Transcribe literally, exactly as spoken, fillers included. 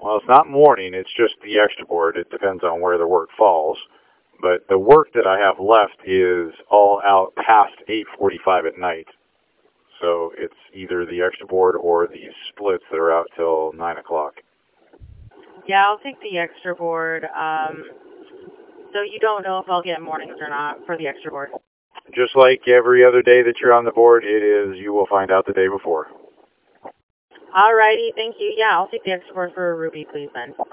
Well, it's not morning. It's just the extra board. It depends on where the work falls. But the work that I have left is all out past eight forty-five at night. So it's either the extra board or the splits that are out till nine o'clock. Yeah, I'll take the extra board. Um, so you don't know if I'll get mornings or not for the extra board? Just like every other day that you're on the board, it is, you will find out the day before. Alrighty, thank you. Yeah, I'll take the extra board for Ruby, please, then.